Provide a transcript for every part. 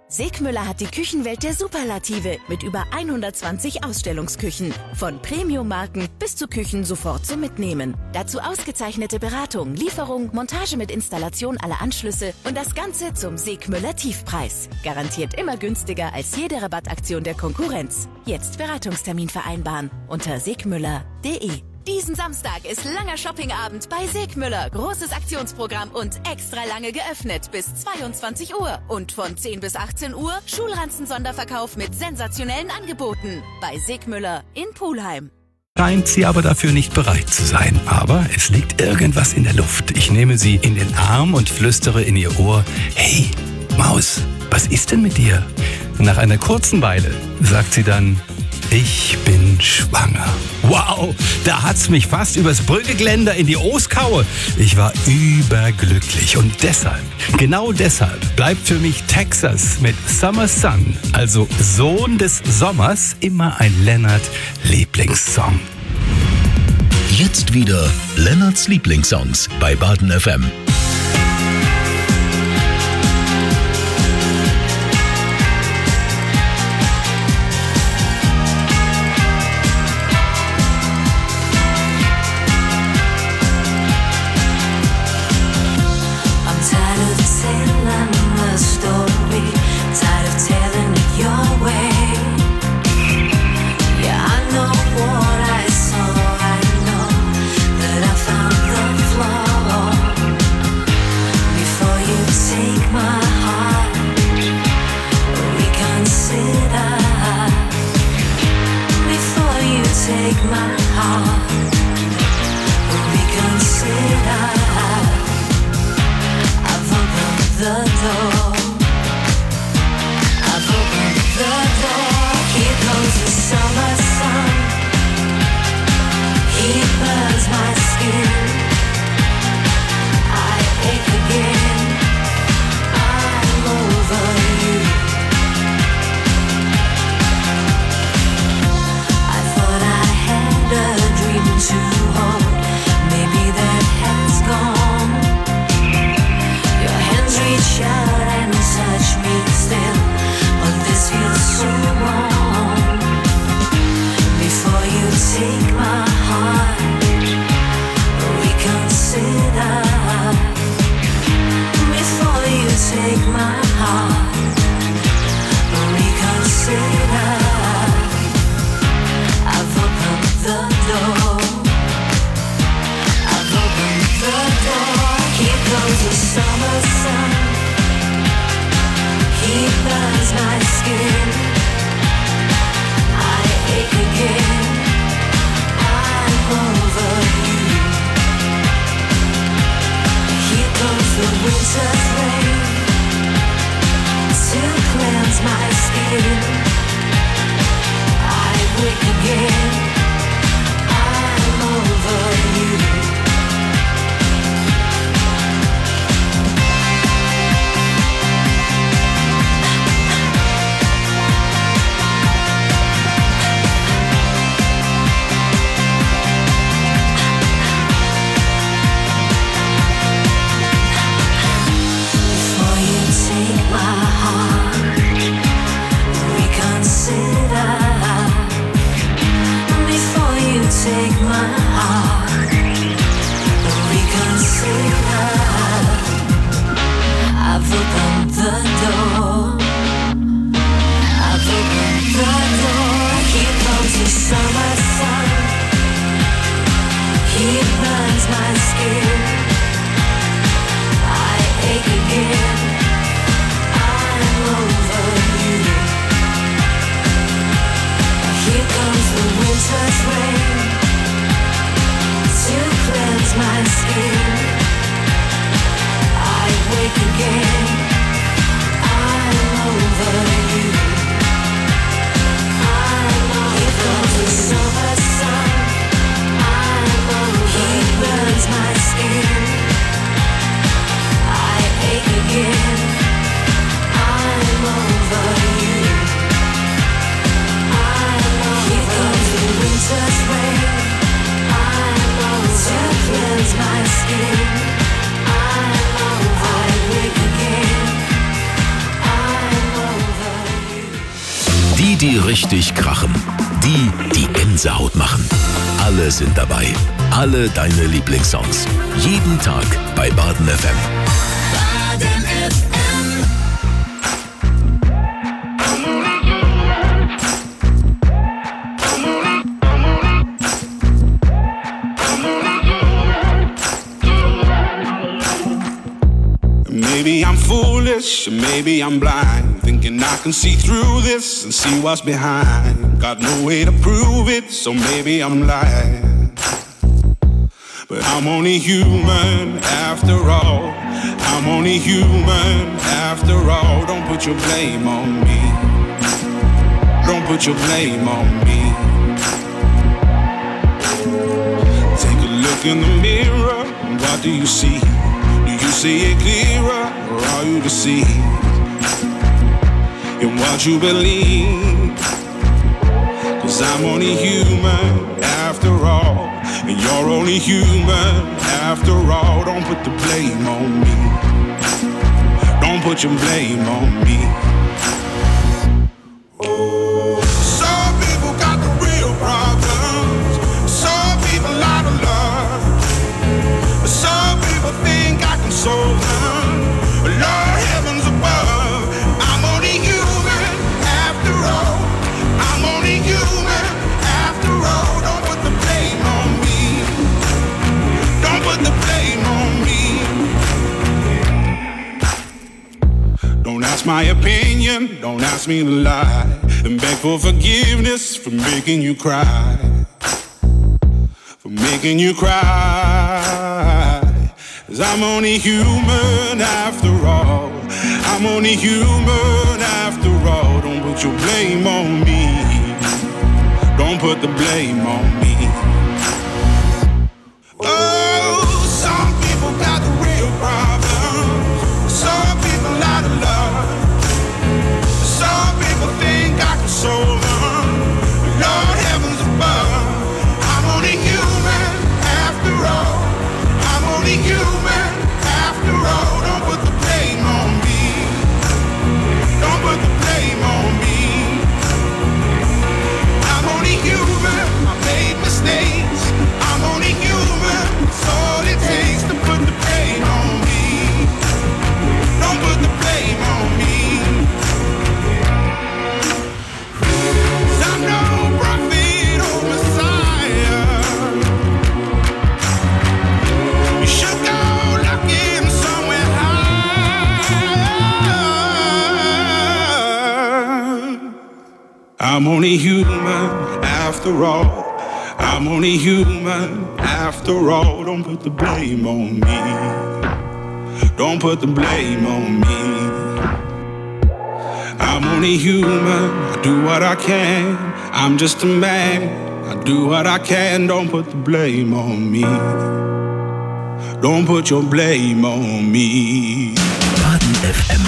Segmüller hat die Küchenwelt der Superlative mit über 120 Ausstellungsküchen. Von Premium-Marken bis zu Küchen sofort zum Mitnehmen. Dazu ausgezeichnete Beratung, Lieferung, Montage mit Installation aller Anschlüsse und das Ganze zum Segmüller Tiefpreis. Garantiert immer günstiger als jede Rabattaktion der Konkurrenz. Jetzt Beratungstermin vereinbaren unter segmüller.de. Diesen Samstag ist langer Shoppingabend bei Segmüller. Großes Aktionsprogramm und extra lange geöffnet bis 22 Uhr. Und von 10 bis 18 Uhr Schulranzen-Sonderverkauf mit sensationellen Angeboten. Bei Segmüller in Pulheim. Scheint sie aber dafür nicht bereit zu sein. Aber es liegt irgendwas in der Luft. Ich nehme sie in den Arm und flüstere in ihr Ohr: Hey, Maus, was ist denn mit dir? Nach einer kurzen Weile sagt sie dann: Ich bin schwanger. Wow, da hat's mich fast übers Brückegeländer in die Ooskaue. Ich war überglücklich und deshalb, genau deshalb, bleibt für mich Texas mit Summer Sun, also Sohn des Sommers, immer ein Lennart-Lieblingssong. Jetzt wieder Lennarts Lieblingssongs bei Baden FM. die richtig krachen. Die Gänsehaut machen. Alle sind dabei. Alle deine Lieblingssongs. Jeden Tag bei Baden FM. Baden FM. Maybe I'm foolish, maybe I'm blind, thinking I can see through this and see what's behind. Got no way to prove it, so maybe I'm lying. But I'm only human after all. I'm only human after all. Don't put your blame on me. Don't put your blame on me. Take a look in the mirror, what do you see? Do you see it clearer, or are you deceived in what you believe? 'Cause I'm only human after all, and you're only human after all. Don't put the blame on me. Don't put your blame on me. Some people got the real problems. Some people out of love. Some people think I can solve them. Lord, heavens above, I'm only human after all. I'm only human after all. Don't put the blame on me. Don't put the blame on me. Don't ask my opinion, don't ask me to lie, and beg for forgiveness for making you cry. For making you cry. 'Cause I'm only human after all. I'm only human after all. Don't put your blame on me. Don't put the blame on me. Oh, some people got the real problems. Some people out of love. Some people think I can solve them. Lord, heavens above, I'm only human after all. I'm only human after all. Don't put the blame on me. Don't put the blame on me. I'm only human. I made mistakes. I'm only human. It's all it takes to put the blame on me. Don't put the blame on me. 'Cause I'm no prophet or Messiah. You should go looking somewhere high. I'm only human after all. I'm only human after all. Don't put the blame on me. Don't put the blame on me. I'm only human. I do what I can. I'm just a man. I do what I can. Don't put the blame on me. Don't put your blame on me. Baden FM.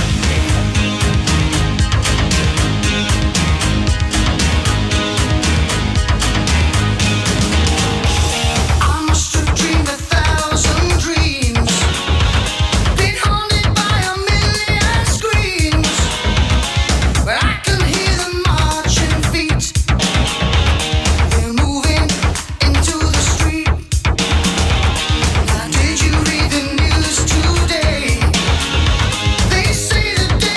I must have dreamed 1,000 dreams, been haunted by 1,000,000 screams, but I can hear them marching feet. They're moving into the street. Now, did you read the news today? They say the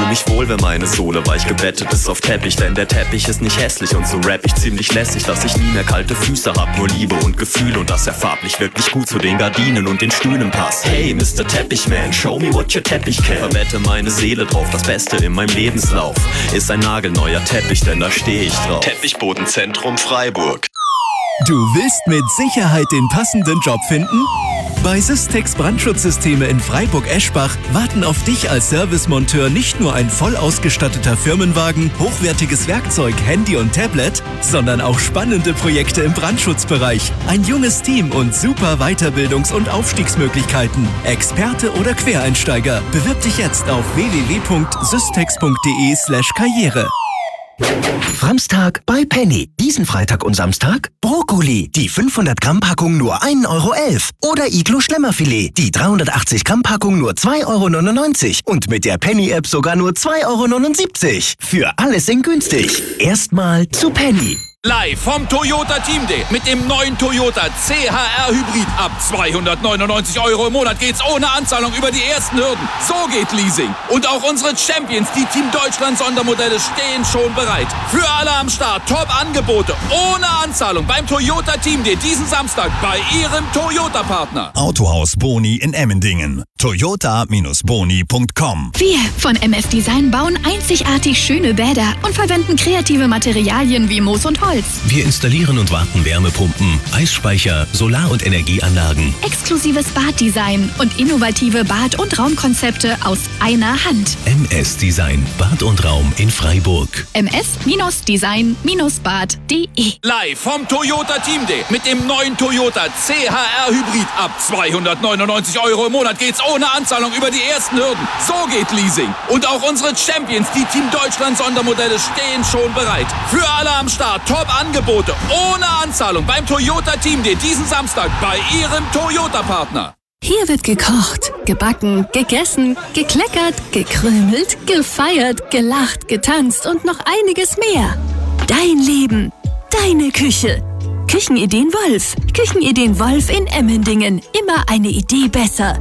Fühl mich wohl, wenn meine Sohle weich gebettet ist auf Teppich, denn der Teppich ist nicht hässlich und so rapp ich ziemlich lässig, dass ich nie mehr kalte Füße hab, nur Liebe und Gefühl und dass er farblich wirklich gut zu den Gardinen und den Stühlen passt. Hey, Mr. Teppichman, show me what your Teppich can. Verwette meine Seele drauf, das Beste in meinem Lebenslauf ist ein nagelneuer Teppich, denn da steh ich drauf. Teppichbodenzentrum Freiburg. Du willst mit Sicherheit den passenden Job finden? Bei Systex Brandschutzsysteme in Freiburg-Eschbach warten auf dich als Servicemonteur nicht nur ein voll ausgestatteter Firmenwagen, hochwertiges Werkzeug, Handy und Tablet, sondern auch spannende Projekte im Brandschutzbereich, ein junges Team und super Weiterbildungs- und Aufstiegsmöglichkeiten. Experte oder Quereinsteiger, bewirb dich jetzt auf www.systex.de/karriere. Framstag bei Penny. Diesen Freitag und Samstag Brokkoli. Die 500 Gramm Packung nur 1,11 Euro. Oder Iglo Schlemmerfilet. Die 380 Gramm Packung nur 2,99 Euro. Und mit der Penny-App sogar nur 2,79 Euro. Für alles in günstig. Erstmal zu Penny. Live vom Toyota Team Day mit dem neuen Toyota CHR Hybrid. Ab 299 Euro im Monat geht's ohne Anzahlung über die ersten Hürden. So geht Leasing. Und auch unsere Champions, die Team Deutschland Sondermodelle, stehen schon bereit. Für alle am Start Top-Angebote ohne Anzahlung beim Toyota Team Day diesen Samstag bei Ihrem Toyota-Partner. Autohaus Boni in Emmendingen. Toyota-Boni.com. Wir von MF Design bauen einzigartig schöne Bäder und verwenden kreative Materialien wie Moos und Holz. Wir installieren und warten Wärmepumpen, Eisspeicher, Solar- und Energieanlagen. Exklusives Baddesign und innovative Bad- und Raumkonzepte aus einer Hand. MS Design, Bad und Raum in Freiburg. ms-design-bad.de. Live vom Toyota Team Day mit dem neuen Toyota CHR Hybrid. Ab 299 Euro im Monat geht's ohne Anzahlung über die ersten Hürden. So geht Leasing. Und auch unsere Champions, die Team Deutschland Sondermodelle, stehen schon bereit. Für alle am Start Top-Angebote ohne Anzahlung beim Toyota Team Day diesen Samstag bei Ihrem Toyota-Partner. Hier wird gekocht, gebacken, gegessen, gekleckert, gekrümelt, gefeiert, gelacht, getanzt und noch einiges mehr. Dein Leben, deine Küche. Küchenideen Wolf. Küchenideen Wolf in Emmendingen. Immer eine Idee besser.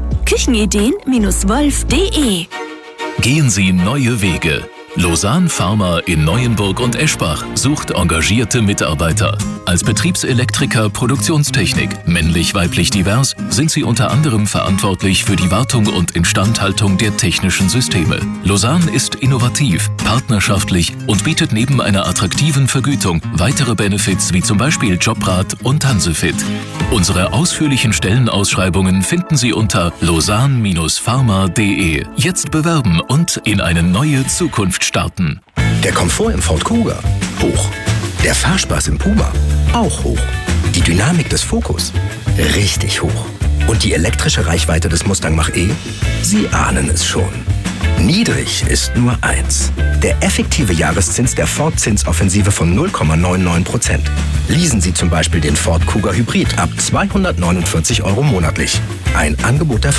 Küchenideen-wolf.de. Gehen Sie neue Wege. Lausanne Pharma in Neuenburg und Eschbach sucht engagierte Mitarbeiter. Als Betriebselektriker Produktionstechnik, männlich-weiblich divers, sind sie unter anderem verantwortlich für die Wartung und Instandhaltung der technischen Systeme. Lausanne ist innovativ, partnerschaftlich und bietet neben einer attraktiven Vergütung weitere Benefits wie zum Beispiel Jobrat und Hansefit. Unsere ausführlichen Stellenausschreibungen finden Sie unter lausanne-pharma.de. Jetzt bewerben und in eine neue Zukunft starten. Der Komfort im Ford Kuga? Hoch. Der Fahrspaß im Puma? Auch hoch. Die Dynamik des Focus? Richtig hoch. Und die elektrische Reichweite des Mustang Mach-E? Sie ahnen es schon. Niedrig ist nur eins. Der effektive Jahreszins der Ford Zinsoffensive von 0,99%. Leasen Sie zum Beispiel den Ford Kuga Hybrid ab 249 Euro monatlich. Ein Angebot der